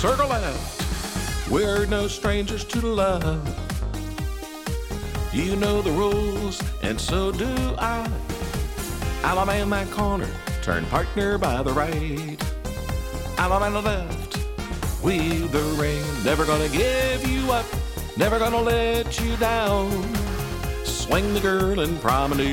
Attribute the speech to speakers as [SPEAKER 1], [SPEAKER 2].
[SPEAKER 1] circle left. We're no strangers to love. You know the rules, and so do I. I'm a man that corner, turn partner by the right. I'm a man on the left, weave the ring. Never gonna give you up, never gonna let you down. Swing the girl and promenade.